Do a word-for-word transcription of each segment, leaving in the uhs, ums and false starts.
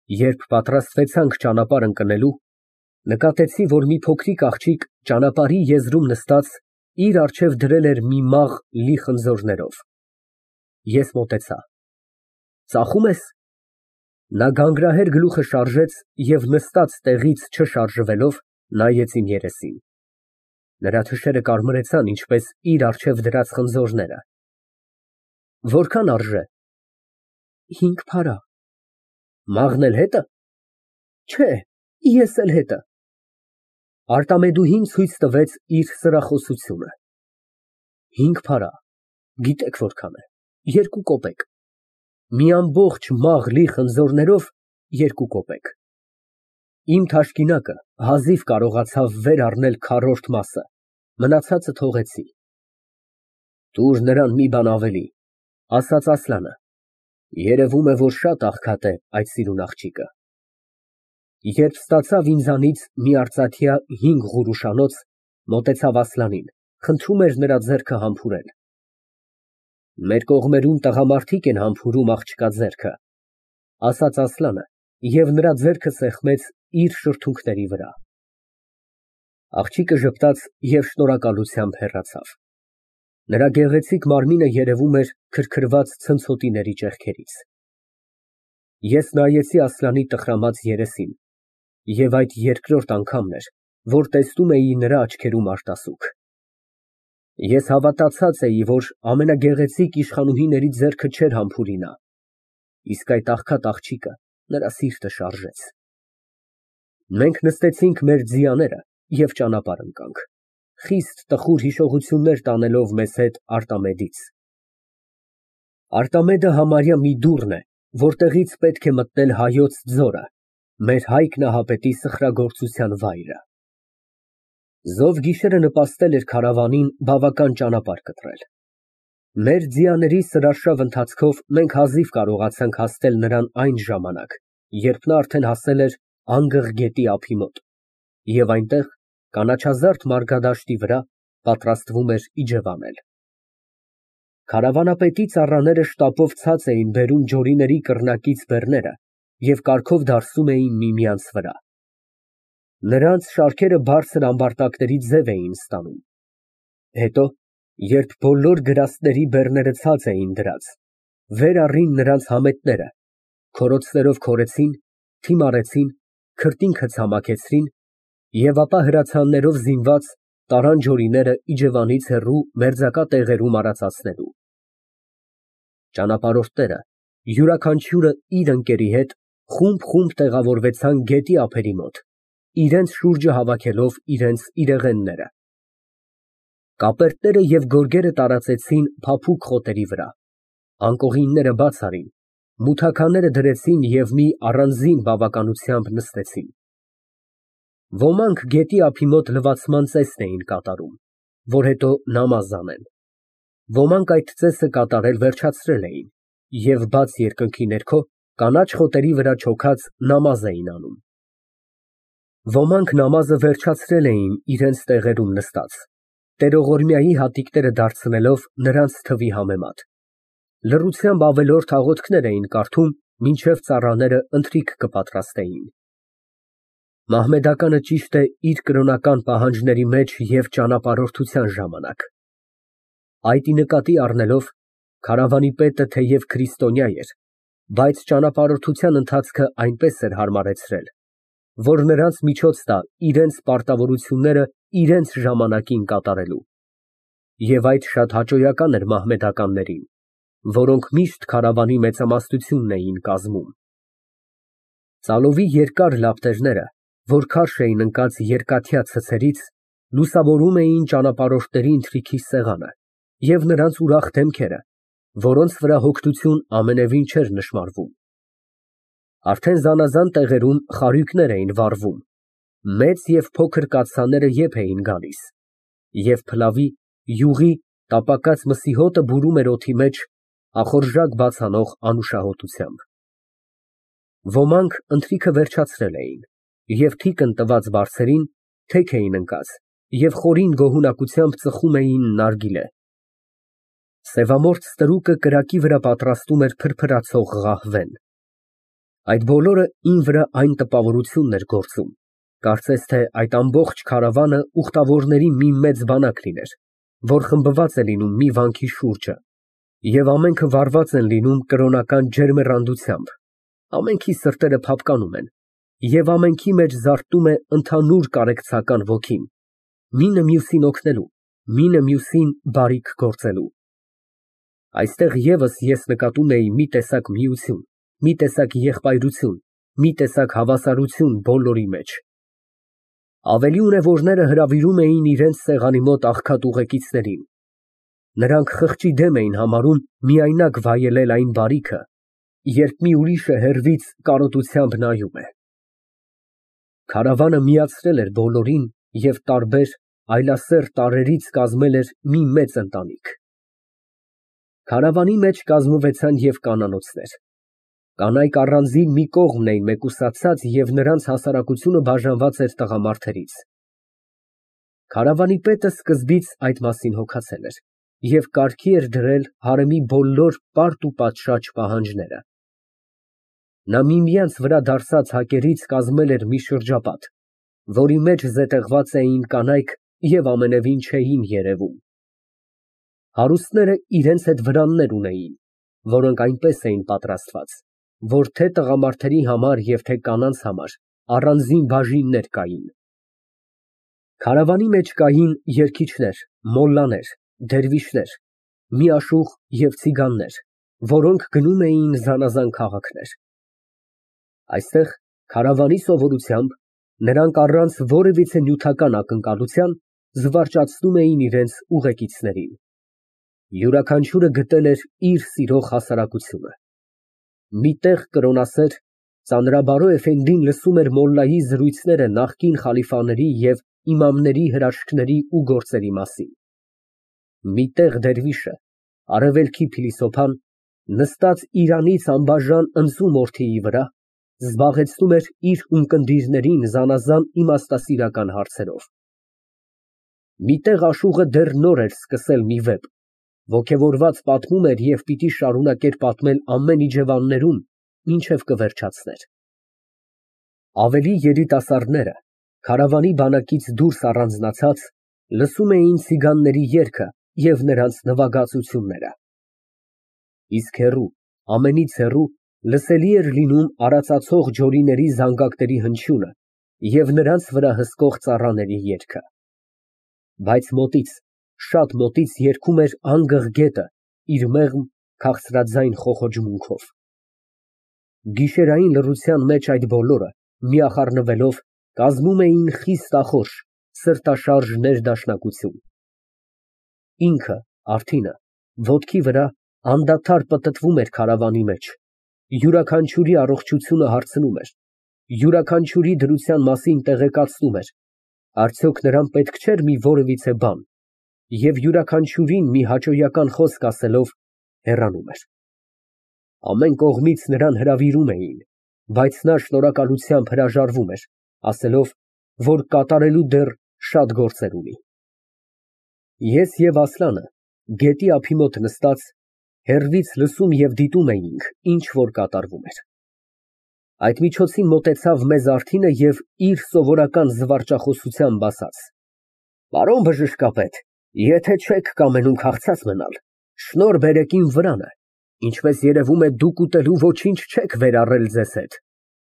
Երբ պատրաստվեցանք ճանապարհ ընկնելու, նկատեցի, որ մի փոքրիկ աղջիկ ճանապարհի եզրում նստած իր առջև դրել էր մի մաղ լի խնձորներով։ Ես մոտեցա։ Ծախո՞ւմ ես։ Նա գանգրահեր գլուխը շարժեց և նստած տեղից չշարժվելով նայեց իմ երեսին։ Նրա թշերը կարմրեցան, ինչպես իր առջև դրած խնձորները։ Որքան արժե։ Հինգ փարա։ Մաղն էլ հետը։ Չէ, ես էլ հետը։ Արտամեդուհին ցույց տվեց իր սրախոսությունը։ Հինգ փարա, գիտեք որքան է, երկու կոպեկ։ Մի ամբողջ մաղ լի խնձորներով երկու կոպեկ։ Իմ թաշկինակը հազիվ կարողացավ վեր առնել քառորդ մասը, մնացածը թողեցի։ Տուր նրան մի բան ավելի, ասաց Ասլանը, երևում է, որ շատ աղքատ է այդ սիրուն աղջիկը։ Երբ ստացավ ինձանից մի արծաթյա հինգ ղորուշանոց, մոտեցավ Ասլանին, խնդրում էր նրա ձեռքը համբուրել։ Մեր կողմերում տղամարդիկ են համբուրում աղջկա ձեռքը, ասաց Ասլանը և նրա ձեռքը սեղմեց իր շրթունքների վրա։ Աղջիկը ժպտաց և շնորհակալությամբ հեռացավ։ Նրա գեղեցիկ մարմինը երևում էր քրքրված ցնցոտիների ճեղքերից։ Ես նայեցի Ասլանի տխրամած երեսին, և այդ երկրորդ անգամն էր, որ տեսնում էի նրա աչքերում արտասուք։ Ես հավատացած էի, որ ամենագեղեցիկ իշխանուհիների ձեռքը չէր համբուրի նա, իսկ այդ աղքատ աղջիկը նրա սիրտը շարժեց։ Մենք նստեցինք մեր ձիաները և ճանապարհ ընկանք, խիստ տխուր հիշողություններ տանելով մեզ հետ Արտամեդից։ Արտամեդը համարյա մի դուռն է, որտեղից պետք է մտնել Հայոց ձորը, մեր Հայկ Նահապետի սխրագործության վայրը։ Զով գիշերը նպաստել էր քարավանին բավական ճանապարհ կտրել։ Մեր ձիաների սրարշավ ընթացքով մենք հազիվ կարողացանք հասնել նրան այն ժամանակ, երբ նա արդեն հասել էր Անգղ գետի ափի մոտ, և այնտեղ, կանաչազարդ մարգադաշտի վրա, պատրաստվում էր իջևանել։ Քարավանապետի ծառաները շտապով ցած էին բերում ջորիների կռնակից բեռները և կարգով դարսում էին միմյանց վրա։ Նրանց շարքերը բարձր ամբարտակների ձև էին ստանում։ Հետո, երբ բոլոր գրաստների բեռները ցած էին դրած, վեր առին նրանց համետները, քորոցներով քորեցին, թիմարեցին, քրտինքը ցամաքեցրին և ապա հրացաններով զինված տարան ջորիները իջևանից հեռու մերձակա տեղերում արածացնելու։ Ճանապարհորդները, յուրաքանչյուրը իր ընկերի հետ, խումբ֊խումբ տեղավորվեցան գետի ափերի մոտ, իրենց շուրջը հավաքելով իրենց իրեղենները։ Կապերտները և գորգերը տարածեցին փափուկ խոտերի վրա, անկողինները բաց արին, մութաքաները դրեցին և մի առանձին բավականությամբ նստեցին։ Ոմանք գետի ափի մոտ լվացման ծեսն էին կատարում, որ հետո նամազ անեն, ոմանք այդ ծեսը կատարել վերջացրել էին և բաց երկնքի ներքո կանաչ խոտերի վրա չոքած նամազ էին անում։ Ոմանք նամազը վերջացրել էին իրենց տեղերում նստած, տերողորմյայի հատիկները դարձնելով նրանց թվի համեմատ, լռությամբ ավելորդ աղոթքներ էին կարդում, մինչև ծառաները ընթրիք կպատրաստեին։ Մահմեդականը ճիշտ է իր կրոնական պահանջների մեջ և ճանապարհորդության ժամանակ։ Այդ ի նկատի առնելով, քարավանի պետը թեև քրիստոնյա էր, բայց ճանապարհորդության ընթացքը այնպես էր հարմարեցրել, որ նրանց միջոց տա իրենց պարտավորությունները իրենց ժամանակին կատարելու։ Եվ այդ շատ հաճոյական էր մահմեդականներին, որոնք միշտ քարավանի մեծամասնությունն էին կազմում։ Ծալովի երկար լապտերները, որ քարշ էին ընկած երկաթյա ցցերից, լուսավորում էին ճանապարհորդների ընթրիքի սեղանը և նրանց ուրախ դեմքերը, որոնց վրա հոգնություն ամենևին չէր նշմարվում։ Արդեն զանազան տեղերում խարույկներ էին վառվում, մեծ և փոքր կաթսաները եփ էին գալիս, և փլավի, յուղի, տապակած մսի հոտը բուրում էր օդի մեջ ախորժակ բաց անող անուշահոտությամբ։ Ոմանք ընթրիքը վերջացրել էին և թիկն տված բարձերին թեք էին ընկած և խորին գոհունակությամբ ծխում էին նարգիլե։ Սևամորթ ստրուկը կրակի վրա պատրաստում էր փրփրացող ղահվեն։ Այդ բոլորը ին վրա այն տպավորությունն էր գործում, կարծես թե այդ ամբողջ քարավանը ուխտավորների մի մեծ բանակ լիներ, որ խմբված է լինում մի վանքի շուրջը, և ամենքը վառված են լինում կրոնական ջերմեռանդությամբ, ամենքի սրտերը փափկանում են, և ամենքի մեջ զարթնում է ընդհանուր կարեկցական ոգին, մինը մյուսին օգնելու, մինը մյուսին բարիք գործելու։ Այստեղ ևս ես նկատում էի մի տեսակ միություն, մի տեսակ եղբայրություն, մի տեսակ հավասարություն բոլորի մեջ։ Ավելի ունևորները հրավիրում էին իրենց սեղանի մոտ աղքատ ուղեկիցներին։ Նրանք խղճի դեմ էին համարում միայնակ վայելել այն բարիքը, երբ մի ուրիշը հեռվից կարոտությամբ նայում է։ Քարավանը միացրել էր բոլորին և տարբեր այլասեր տարրերից կազմել էր մի մեծ ընտանիք։ Քարավանի մեջ կազմվեցան և կանանոցներ։ Կանայք առանձին մի կողմն էին մեկուսացած և նրանց հասարակությունը բաժանված էր տղամարդերից։ Քարավանի պետը սկզբից այդ մասին հոգացել էր և կարգի էր դրել հարեմի բոլոր պարտ ու պատշաճ պահանջները։ Նա միմյանց վրա դարսած հակերից կազմել էր մի շրջապատ, որի մեջ զետեղված էին կանայք և ամենևին չէին երևում։ Հարուստները իրենց հետ վրաններ ունեին, որոնք այնպես էին պատրաստված, որ թե տղամարդերի համար և թե կանանց համար առանձին բաժիններ կային։ Քարավանի մեջ կային երգիչներ, մոլլաներ, դերվիշներ, միաշուղ և ցիգաններ, որոնք գնում էին զանազան քաղաքներ։ Այստեղ, քարավանի սովորությամբ, նրանք առանց որևիցե նյութական ակնկալության զվարճացնում էին իրենց ուղեկիցներին։ Յուրաքանչյուրը գտել էր իր սիրող հասարակությունը։ Մի տեղ կրոնասեր Ծանրաբարո էֆենդին լսում էր մոլլայի զրույցները նախկին խալիֆաների և իմամների հրաշքների ու գործերի մասին։ Մի տեղ դերվիշը, արևելքի փիլիսոփան, նստած իրանից անբաժան ընձու մորթիի վրա, զբաղեցնում էր իր ունկնդիրներին զանազան իմաստասիրական հարցերով։ Մի տեղ աշուղը դեռ նոր էր սկսել մի վեպ, ոգևորված պատմում էր և պիտի շարունակեր պատմել ամեն իջևաններում, մինչև կվերջացներ։ Ավելի երիտասարդները, քարավանի բանակից դուրս առանձնացած, լսում էին ցիգանների երգը և նրանց նվագածությունները։ Իսկ հեռու, ամենից հեռու լսելի էր լինում արածացող ջորիների զանգակների հնչյունը և նրանց վրա հսկող ծառաների երգը։ Բայց մոտից, շատ մոտից երգում էր անգղ գետը իր մեղմ, քաղցրաձայն խոխոջմունքով։ Գիշերային լռության մեջ այդ բոլորը, միախառնվելով, կազմում էին խիստ ախորժ, սրտաշարժ ներդաշնակություն։ Ինքը, Արտինը, ոտքի վրա, անդադար պտտվում էր քարավանի մեջ, յուրաքանչյուրի առողջությունը հարցնում էր, յուրաքանչյուրի դրության մասին տեղեկացնում էր, արդյոք նրան պետք չէր մի որևիցե բան, և յուրաքանչյուրին մի հաճոյական խոսք ասելով, հեռանում էր։ Ամեն կողմից նրան հրավիրում էին, բայց նա շնորհակալությամբ հրաժարվում էր, ասելով, որ կատարելու դեռ շատ գործեր ունի։ Ես և Ասլանը, գետի ափի մոտ նստած, հեռվից լսում և դիտում էինք, ինչ որ կատարվում էր։ Այդ միջոցին մոտեցավ մեզ Արտինը և իր սովորական զվարճախոսությամբ ասաց. «Պարոն բժշկապետ, եթե չեք կամենում քաղցած մնալ, շնորհ բերեք իմ վրանը, ինչպես երևում է, դուք ուտելու ոչինչ չեք վերառել ձեզ հետ»։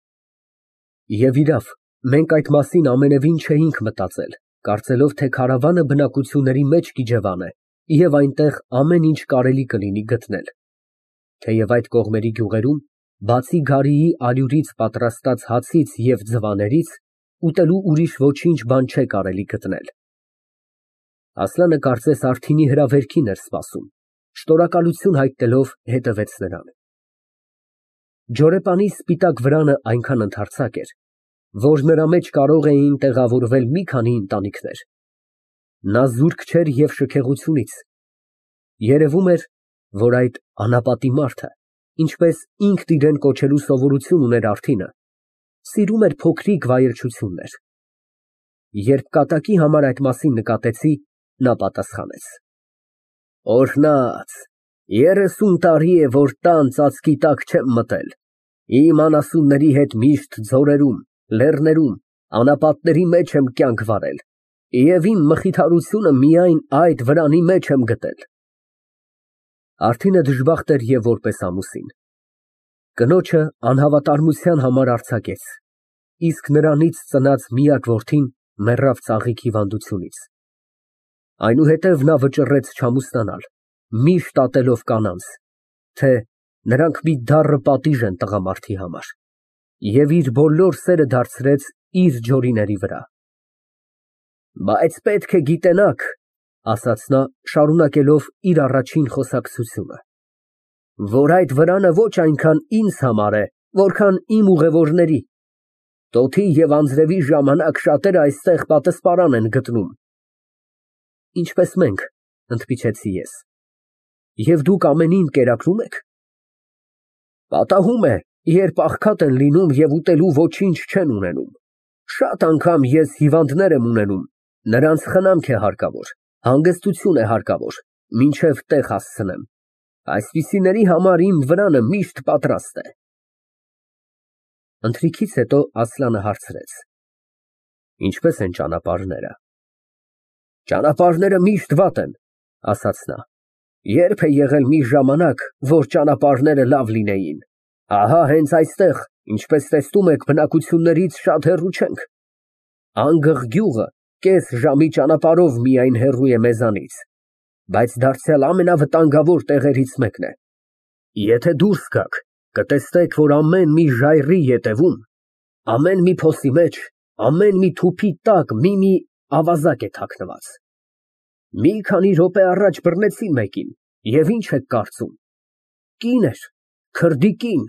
Եվ իրավ, մենք այդ մասին ամենևին չէինք մտածել, կարծելով, թե քարավանը բնակությունների մեջ կիջևանե և այնտեղ ամեն ինչ կարելի կլինի գտնել, թեև այդ կողմերի գյուղերում, բացի գարիի ալյուրից պատրաստած հացից և ձվաներից, ուտելու ուրիշ ոչինչ բան չէ կարելի գտնել։ Ասլանը կարծես Արտինի հրավերքին էր սպասում, շնորհակալություն հայտնելով հետևեց նրան։ Ջորեպանի սպիտակ վրանը այնքան ընդարձակ էր, որ նրա մեջ կարող էին տեղավորվել մի քանի ընտանիքներ։ Նա զուրկ չէր և շքեղությունից։ Երևում էր, որ այդ անապատի մարդը, ինչպես ինքն իրեն կոչելու սովորություն ուներ Արտինը, սիրում էր փոքրիկ վայելչություններ։ Երբ կատակի համար այդ մասին նկատեցի, նա պատասխանեց. «Օրհնած, երեսուն տարի է, որ տան ծածկի տակ չեմ մտել, Իմ անասունների հետ միշտ ձորերում, լեռներում, անապատների մեջ եմ կյանք վարել և իմ մխիթարությունը միայն այդ վրանի մեջ եմ գտել։ Արտինը դժբախտ էր և որպես ամուսին։ Կնոջը անհավատարմության համար արձակեց, իսկ նրանից ծնած միակ որդին մեռավ ծաղիկ հիվանդությունից։ Այնուհետև նա վճռեց չամուսնանալ, միշտ ատելով կանանց, թե նրանք մի դառը պատիժ են տղամարդի համար, և իր բոլոր սերը դարձրեց իր ջորիների վրա։ Բայց պետք է գիտենաք, ֊ ասաց նա, շարունակելով իր առաջին խոսակցությունը, ֊ որ այդ վրանը ոչ այնքան ինձ համար է, որքան իմ ուղևորների։ Տոթի և անձրևի ժամանակ շատերը այստեղ պատսպարան են գտնում։ Ինչպես մենք, ֊ ընդմիջեցի ես, ֊ և դուք ամենին կերակրում եք։ Պատահում է, երբ աղքատ են լինում և ուտելու ոչինչ չեն ունենում։ Շատ անգամ ես հիվանդներ եմ ունենում, նրանց խնամք է հարկավոր, հանգստություն է հարկավոր, մինչև տեղ հասցնեմ։ Այսպիսիների համար իմ վրանը միշտ պատրաստ է։ Ընթրիքից հետո Ասլանը հարցրեց. Ինչպե՞ս են ճանապարհները։ Ճանապարհները միշտ վատ են, ֊ ասաց նա։ Ե՞րբ է եղել մի ժամանակ, որ ճանապարհները լավ լինեին։ Ահա հենց այստեղ, ինչպես տեսնում եք, բնակություններից շատ հեռու չենք։ Անգղ գյուղը կես ժամի ճանապարհով միայն հեռու է մեզանից, բայց դարձյալ ամենավտանգավոր տեղերից մեկն է։ Եթե դուրս գաք, կտեսնեք, որ ամեն մի ժայռի ետևում, ամեն մի փոսի մեջ, ամեն մի թուփի տակ մի֊մի ավազակ է թաքնված։ Մի քանի րոպե առաջ բռնեցին մեկին, և ինչ եք կարծում։ Կին էր, քրդի կին։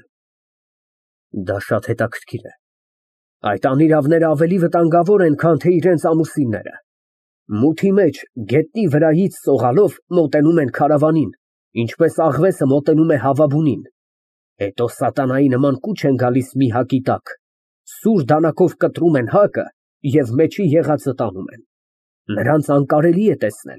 Դա շատ հետաքրքիր է։ Այդ անիրավները ավելի վտանգավոր են, քան թե իրենց ամուսինները։ Մութի մեջ, գետնի վրայից սողալով մոտենում են քարավանին, ինչպես աղվեսը մոտենում է հավաբունին։ Հետո սատանայի նման կուչ են գալիս մի հակի տակ, սուր դանակով կտրում են հակը և մեջի եղածը տանում են։ Նրանց անկարելի է տեսնել։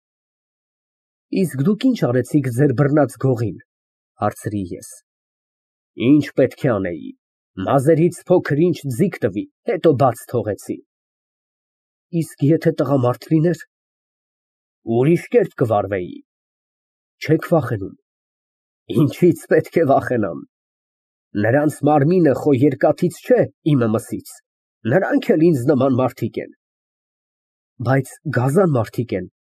Իսկ դուք ինչ արեցիք ձեր բռնած գողին, ֊ հարցրի ես։ Ինչ պետք է անեի, մազերից փոքր-ինչ ձիգ տվի, հետո բաց թողեցի։ Իսկ եթե տղամարդ լիներ։ Ուրիշ կերպ կվարվեի։ Չեք վախենում։ Ինչից պետք է վախենամ։ Նրանց մարմինը խո երկաթից չէ, իմը մսից, նրանք էլ ինձ նման մարդիկ են։ Բայց գազան մարդիկ են։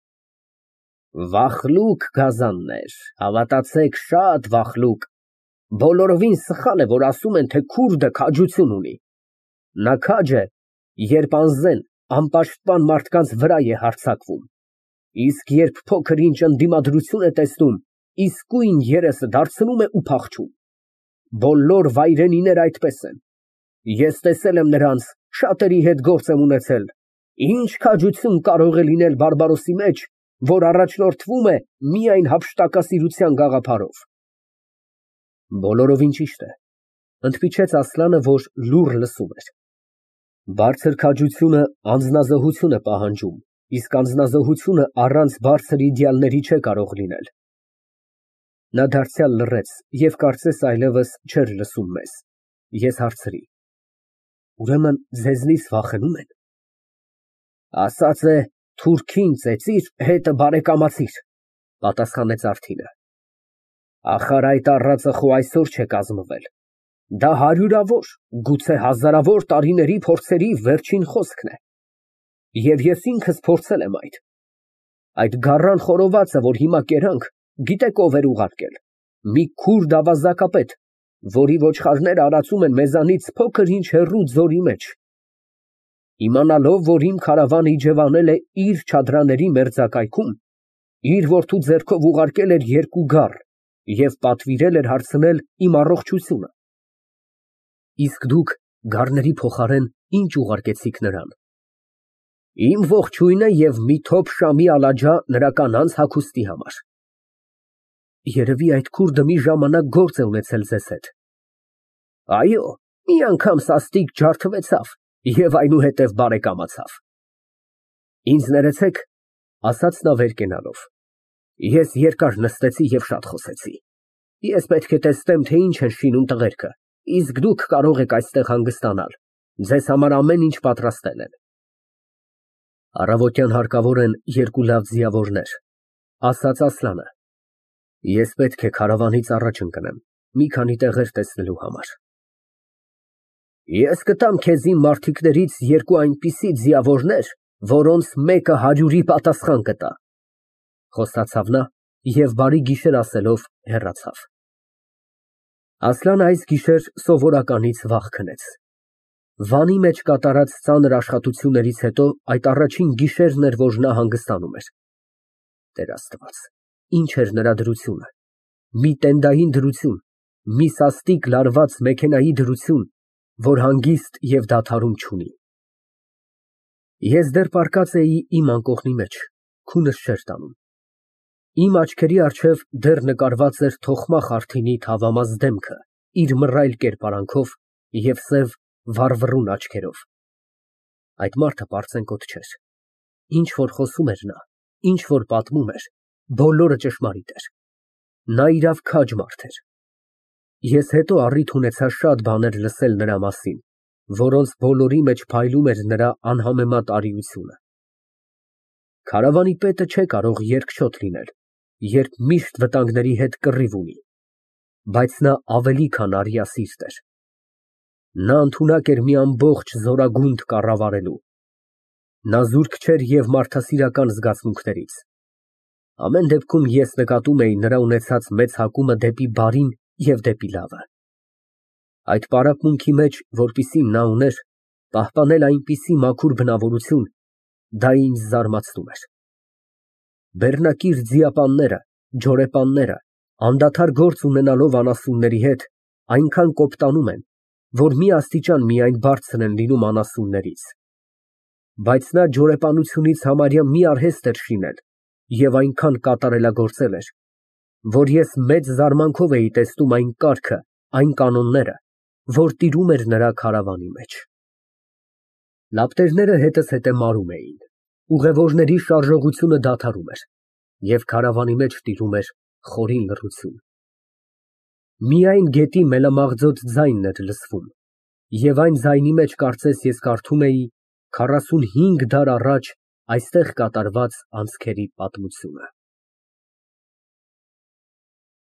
Վախլուկ գազաններ, հավատացեք, շատ վախլուկ։ Բոլորովին սխալ է, որ ասում են, թե քուրդը քաջություն ունի։ Նա քաջ է, երբ անզեն, անպաշտպան մարդկանց վրա է հարձակվում, իսկ երբ փոքր-ինչ ընդդիմադրություն է տեսնում, իսկույն երեսը դարձնում է ու փախչում։ Բոլոր վայրենիները այդպես են։ Ես տեսել եմ նրանց, շատերի հետ գործ եմ ունեցել։ Ինչ քաջություն կարող է լինել բարբարոսի մեջ, որ առաջնորդվում է միայն հափշտակասիրության գաղափարով։ Բոլորովին ճիշտ է, ֊ ընդմիջեց Ասլանը, որ լուռ լսում էր։ Բարձր քաջությունը անձնազոհություն է պահանջում, իսկ անձնազոհությունը առանց բարձր իդեալների չէ կարող լինել։ Նա դարձյալ լռեց և կարծես այլևս չէր լսում մեզ։ Ես հարցրի. Ուրեմն ձեզնից վախենու՞մ են։ Ասած է, թուրքին ծեծիր, հետը բարեկամացիր, ֊ պատասխանեց Արտինը։ Ախար այդ առածը խո այսօր չէ կազմվել։ Դա հարյուրավոր, գուցե հազարավոր տարիների փորձերի վերջին խոսքն է։ Եվ ես ինքս փորձել եմ այդ։ Այդ գառան խորովածը, որ հիմա կերանք, գիտեք ով էր ուղարկել։ Մի քուրդ ավազակապետ, որի ոչխարները արածում են մեզանից փոքր-ինչ հեռու ձորի մեջ։ Իմանալով, որ իմ քարավանը իջևանել է իր չադրաների մերձակայքում, իր որդու ձեռքով ուղարկել էր երկու գառ և պատվիրել էր հարցնել իմ առողջությունը։ Իսկ դուք գառների փոխարեն ինչ ուղարկեցիք նրան։ Իմ ողջույնը և մի թոփ շամի ալաջա նրա կանանց հագուստի համար։ Երևի այդ քուրդը մի ժամանակ գործ է ունեցել ձեզ հետ։ Այո, մի անգամ սաստիկ ջարդվեցավ և այնուհետև բարեկամացավ։ Ինձ ներեցեք, ֊ ասաց նա վեր կենալով։ Ես երկար նստեցի և շատ խոսեցի։ Ես պետք է տեսնեմ, թե ինչ են շինում տղերքը, Իսկ դուք կարող եք այստեղ հանգստանալ, ձեզ համար ամեն ինչ պատրաստել են։ Առավոտյան հարկավոր են երկու լավ ձիավորներ, ասաց Ասլանը։ Ես պետք է քարավանից առաջ ընկնեմ, մի քանի տեղեր տեսնելու համար։ Ես կտամ քեզ իմ մարդիկներից երկու այնպիսի ձիավորներ, որոնց մեկը հարյուրի պատասխան կտա, խոստացավ նա և բարի գիշեր ասելով հեռացավ։ Ասլանը այս գիշեր սովորականից վաղ քնեց։ Վանի մեջ կատարած ծանր աշխատություններից հետո այդ առաջին գիշերն էր, որ նա հանգստանում էր։ Տեր Աստված, ինչ էր նրա դրությունը, մի տենդային դրություն, մի սաստիկ լարված մեքենայի դրություն, որ հանգիստ և դադարում չունի։ Ես դեռ պառկած էի իմ անկողնի մեջ, քունս չէր տանում։ Իմ աչքերի առջև դեռ նկարված էր թոխմա Խարթինի թավամաս դեմքը իր մռայլ կերպարանքով և սև վառվռուն աչքերով։ Այդ մարդը պարծենկոտ չէր։ Ինչ որ խոսում էր նա, ինչ որ պատմում էր, բոլորը ճշմարիտ էր։ Նա իրավ քաջ մարդ էր։ Ես հետո առիթ ունեցա շատ բաներ լսել նրա մասին, որոնց բոլորի մեջ փայլում էր նրա անհամեմատ արիությունը։ Քարավանի պետը չէ կարող երկչոտ լինել, երբ միշտ վտանգների հետ կռիվ ունի, բայց նա ավելի քան արիասիրտ էր։ Նա ընդունակ էր մի ամբողջ զորագունդ կառավարելու։ Նա զուրկ չէր և մարդասիրական զգացմունքներից։ Ամեն դեպքում ես նկատում էի նրա ունեցած մեծ հակումը դեպի բարին և դեպի լավը։ Այդ պարապմունքի մեջ, որպիսի նա ուներ, պահպանել այնպիսի մաքուր բնավորություն, դա ինձ զարմացնում էր։ Բեռնակիր ձիապանները, ջորեպանները, անդադար գործ ունենալով անասունների հետ, այնքան կոպտանում են, որ մի աստիճան միայն բարձր են լինում անասուններից։ Բայց նա ջորեպանությունից համարյա մի արհեստ էր շինել և այնքան կատարելագործել էր, որ ես մեծ զարմանքով էի տեսնում այն կարգը, այն կանոնները, որ տիրում էր նրա քարավանի մեջ։ Լապտերները հետզհետե հետը մարում էին, ուղևորների շարժողությունը դադարում էր, և քարավանի մեջ տիրում էր խորին լռություն։ Միայն գետի մելամաղձոտ ձայնն էր լսվում, և այն ձայնի մեջ կարծես ես կարդում էի քառասունհինգ դար առաջ այստեղ կատարված անցքերի պատմությունը։